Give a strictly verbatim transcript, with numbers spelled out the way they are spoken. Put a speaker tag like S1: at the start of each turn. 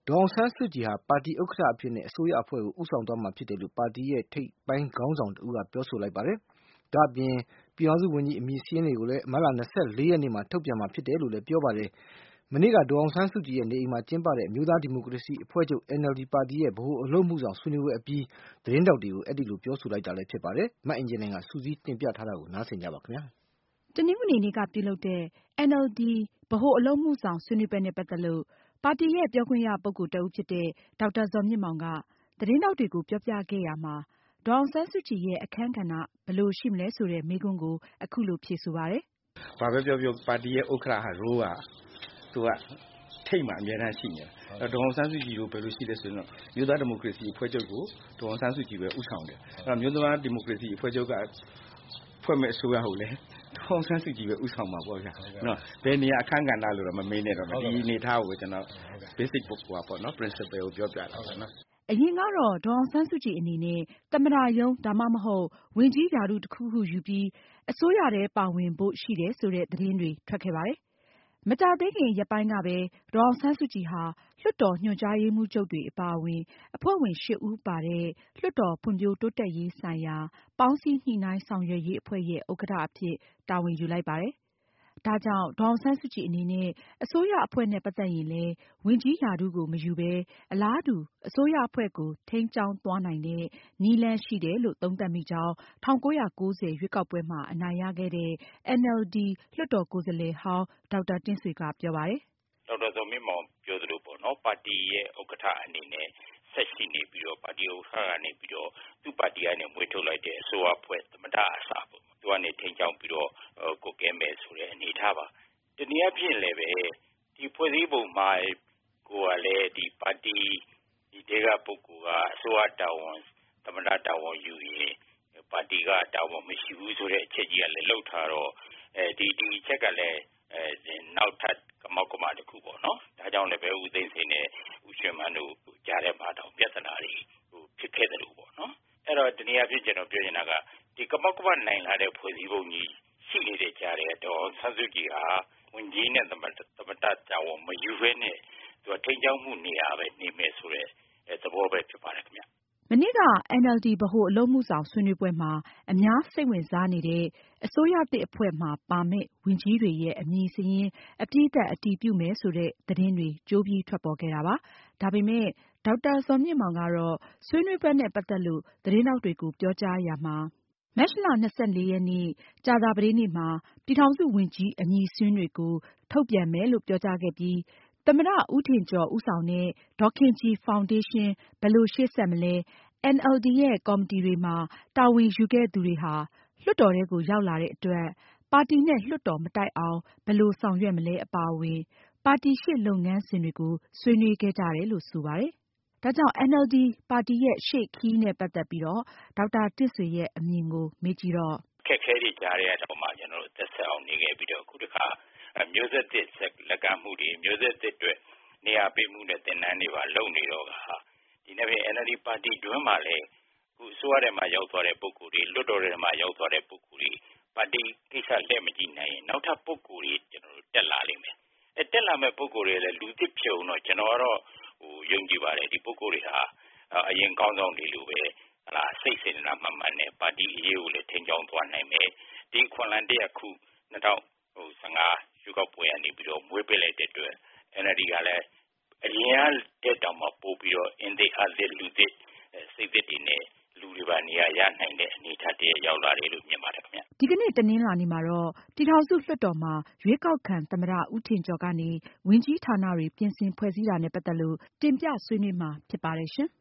S1: ဒေါ်အောင်ဆန်းစုကြည်ဟာပါတီဥက္ကဋ္ဌအဖြစ်နဲ့အစိုးရအဖွဲ့ကိုဦးဆောင်သွားမှာဖြစ်တယ်လို့ပါတီရဲ့ထိပ်ပိုင်းခေါင်းဆောင်တဦးကပြောဆိုလိုက်ပါတယ်။ဒါ့အပြင်ပြည်ထောင်စုဝန်ကြီးအမည်စာရင်းတွေကိုလည်းမတ်လ၂၄ရက်နေ့မှာထုတ်ပြန်မှာဖြစ်တယ်လို့လည်းပြောပါတယ်။မနေ့ကဒေါ်အောင်ဆန်းစုကြည်ရဲ့နေအိမ်မှာကျင်းပတဲ့အမျိုးသားဒီမိုကရေစီအဖွဲ့ချုပ် N L D ပါတီရဲ့ဗဟိုအလုပ်မှုဆောင်ဆွေးနွေးပွဲအပြီးသတင်းထောက်တွေကိုအဲဒီလိုပြောဆိုလိုက်တာလည်းဖြစ်ပါတယ်။မအင်ကြင်းနိုင်ကစုစည်းတင်ပြထားတာကိုနားဆင်ကြပါခင်ဗျာ
S2: ။တနင်္ဂနွေနေ့ကပြုလုပ်တဲ့ N L D ဗဟိုအလုပ်မှုဆောင်ဆွေးနွေးပွဲနဲ့ပတ်သက်လို့ပါတီရဲ့ပြောခွင့်ရပုဂ္ဂိုလ်တဦးဖြစ်တဲ့ဒေါက်တာဇော်မြင့်မောင်ကသတင်းထောက်တွေကိုပြောပြခဲ့ရာမှာဒေါ်အောင်ဆန်းစုကြည်ရဲ့အခန်းကဏ္ဍဘယ်လိုရှိမလဲဆိုတဲ့မေးခွန်းကိုအခုလိုဖြေဆိုပါတယ်
S3: ။ဘာပဲပြောပြောပါတီရဲ့ဥက္ကဋ္ဌဟာ role ကသူကထိတ်မှအများတန်းရှိနေတယ်။ဒေါ်အောင်ဆန်းစုကြည်တို့ဘယ်လိုရှိလဲဆိုတော့မြို့သားဒီမိုကရေစီအဖွဲ့ချုပ်ကိုဒေါ်အောင်ဆန်းစုကြည်ပဲဦးဆောင်တယ်။အဲတော့မြို့သားဒီမိုကရေစီအဖွဲ့ချုပ်ကဖွဲ့မဲ့အစိုးရဟုတ်လေဒေါ်အောင်ဆန်းစုကြည်ပဲဦးဆောင်မှာပေါ့ဗျာ။နော်ဘယ်နေရာအခန်းကဏ္ဍလို့တော့မမေးနဲ့တော့ဒီအနေထားကိုကျွန်တော် basic ပေါ့ပေါ့နော် principle ကိုပြောပြတာပေါ့နော်
S2: ။အရင်ကတော့ဒေါ်အောင်ဆန်းစုကြည်အနေနဲ့သမ္မတရုံးဒါမှမဟုတ်ဝန်ကြီးရာထူးတခုခုယူပြီးအစိုးရထဲပါဝင်ဖို့ရှိတယ်ဆိုတဲ့သတင်းတွေထွက်ခဲ့ပါတယ်။မကြာသေးခင်ရက်ပိုင်းကပဲဒေါ်အောင်ဆန်းစုကြည်ဟာလွှတ်တော်ညွှန်ကြားရေးမှူးချုပ်တွေအပါအဝင်အဖွဲ့ဝင်ရှစ်ဦးပါတဲ့လွှတ်တော်ဖွံ့ဖြိုးတိုးတက်ရေးဆိုင်ရာပေါင်းစည်းညှိနှိုင်းဆောင်ရွက်ရေးအဖွဲ့ရဲ့ဥက္ကဋ္ဌအဖြစ်တာဝန်ယူလိုက်ပါတယ်။ဒါကြောင့်ဒေါ်အောင်ဆန်းစုကြည်အနေနဲ့အစိုးရအဖွဲ့နဲ့ပတ်သက်ရင်လည်းဝန်ကြီးရာထူးကိုမယူဘဲအလားတူအစိုးရအဖွဲ့ကိုထိန်းကျောင်းသွားနိုင်တဲ့နည်းလမ်းရှိတယ်လို့သုံးသပ်မိကြောင်း၁၉၉၀ရွေးကောက်ပွဲမှာအနိုင်ရခဲ့တဲ့ N L D လွှတ်တော်ကိုယ်စားလှယ်ဟောင်းဒေါက်တာတင့်ဆွေကပြောပါတယ်
S4: ။ဒေါက်တာဇော်မြင့်မောင်ပြောသလိုပေါ့နော်ပါတီရဲ့ဥက္ကဋ္ဌအနေနဲ့ဆက်ရှိနေပြီးတော့ပါတီဥက္ကဋ္ဌကနေပြီးတော့သူ့ပါတီကနေမွေးထုတ်လိုက်တဲ့အစိုးရအဖွဲ့သမ္မတအစားပေါ့သူကနေထိန်းကျောင်းပြီးတော့ကိုကဲမယ်ဆိုတဲ့အနေထားပါတနည်းအားဖြင့်လည်းပဲဒီဖွဲ့စည်းပုံမှာကိုယ်ကလည်းဒီပါတီဒီဒေကပုဂ္ဂိုလ်ကအစိုးရတာဝန်သမ္မတတာဝန်ယူရင်ပါတီကတာဝန်မရှိဘူးဆိုတဲ့အချက်ကြီးကလည်းလှုပ်ထားတော့အဲဒီဒီအချက်ကလည်းအဲနောက်ထပ်ကမောက်ကမတစ်ခုပေါ့နော်ဒါကြောင့်လည်းပဲဦးသိန်းစိန်နဲ့ဦးရွှေမန်းတို့ကြားထဲမှာတော့ပြဿနာတွေဟိုဖြစ်ခဲ့တယ်လို့ပေါ့နော်အဲ့တော့တနည်းအားဖြင့်ကျွန်တော်ပြောချင်တာကဒီကမောက်ကမနိုင်လာတဲ့ဖွဲ့စည်းပုံကြီးရှိနေတဲ့ကြားထဲတော့ဆန်းစုကြည်ဟာဝန်ကြီးနဲ့သမ္မတသမ္မတတာဝန်မယူဘဲနဲ့သူထိန်းကျောင်းမှုနေရာပဲနေမယ်ဆိုတဲ့သဘောပဲဖြစ်ပါတယ်ခင်ဗျ
S2: မနေ့က N L D ဗဟိုအလုပ်မှုဆောင်ဆွေးနွေးပွဲမှာအများစိတ်ဝင်စားနေတဲ့အစိုးရသစ်အဖွဲ့မှာပါမယ့်ဝန်ကြီးတွေရဲ့အမည်စာရင်းအပြည့်အစုံအတည်ပြုမယ်ဆိုတဲ့သတင်းတွေကြိုးပြီးထွက်ပေါ်ခဲ့တာပါ။ဒါပေမဲ့ဒေါက်တာဇော်မြင့်မောင်ကတော့ဆွေးနွေးပွဲနဲ့ပတ်သက်လို့သတင်းထောက်တွေကိုပြောကြားရာမှာမတ်လ၂၄ရက်နေ့ကြာသပတေးနေ့မှာပြည်ထောင်စုဝန်ကြီးအမည်စာရင်းတွေကိုထုတ်ပြန်မယ်လို့ပြောကြားခဲ့ပြီးသမ္မတဦးထင်ကျော်ဦးဆောင်တဲ့ဒေါ်ခင်ကြည်ဖောင်ဒေးရှင်းဘယ်လိုရှေ့ဆက်မလဲ N L D ရဲ့ကော်မတီတွေမှာတာဝန်ယူခဲ့သူတွေဟာလွှတ်တော်ထဲကိုရောက်လာတဲ့အတွက်ပါတီနဲ့လွှတ်တော်မတိုက်အောင်ဘယ်လိုဆောင်ရွက်မလဲအပါအဝင်ပါတီရှေ့လုပ်ငန်းစဉ်တွေကိုဆွေးနွေးခဲ့ကြတယ်လို့ဆိုပါတယ်။ဒါကြောင့် N L D ပါတီရဲ့ရှေ့ခရီးနဲ့ပတ်သက်ပြီးတော့ဒေါက်တာတင့်ဆွေရဲ့အမြင်ကိုမေးကြည့်တော့
S4: ခက်ခဲတွေကြားရတော့မှကျွန်တော်တို့သက်ဆက်အောင်နေခဲ့ပြီးတော့အခုတခါမျိုးဆက်သစ်လက်ကမ်းမှုတွေမျိုးဆက်သစ်တွေနေရာပေးမှုနဲ့တင်နန်းတွေပါလုံနေတော့ကဒီနေ့ပဲ N L D ပါတီတွင်းမှာလည်းအခုအစိုးရထဲမှာရောက်သွားတဲ့ပုံကိုယ်တွေလွတ်တော်ထဲမှာရောက်သွားတဲ့ပုံကိုယ်တွေပါတီကိစ္စလက်မကြည့်နိုင်ရင်နောက်ထပ်ပုံကိုယ်တွေကျွန်တော်တို့တက်လာလိမ့်မယ်အဲတက်လာမဲ့ပုံကိုယ်တွေလည်းလူသစ်ပြုံတော့ကျွန်တော်ကတော့ဟိုယုံကြည်ပါတယ်ဒီပုံကိုယ်တွေဟာအရင်ကောင်းဆောင်တွေလိုပဲဟလာစိတ်စေတနာမှန်မှန်နဲ့ပါတီအရေးကိုလည်းထင်ကြောင်းသွားနိုင်မယ်ဒီခွန်လန်တရခု၂၀၁၅ရွေးကောက်ပွဲကနေပြီးတော့မွေးပေးလိုက်တဲ့အတွက် N L D ကလည်းအရင်ကတက်တောင်မှပို့ပြီးတော့အင်ဒေအားသစ်လူသစ်စိတ်သစ်တွေနဲ့လူတွေပါနေရာရနိုင်တဲ့အနေအထားတည်းရောက်လာတယ်လို့မြင်ပါတယ်ခင်ဗျ
S2: ။ဒီကနေ့တနင်္လာနေ့မှာတော့ပြည်ထောင်စုလွှတ်တော်မှာရွေးကောက်ခံသမ္မတဦးထင်ကျော်ကနေဝန်ကြီးဌာနတွေပြင်ဆင်ဖွဲ့စည်းတာနဲ့ပတ်သက်လို့တင်ပြဆွေးနွေးမှာဖြစ်ပါတယ်ရှင်။